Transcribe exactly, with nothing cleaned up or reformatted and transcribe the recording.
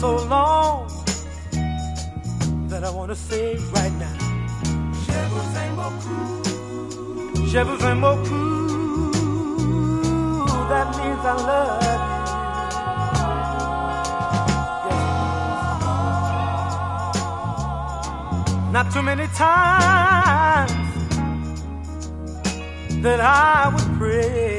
so long that I want to say right now. Je vous aime beaucoup. Je vous aime beaucoup. That means I love you. Yes. Not too many times that I would pray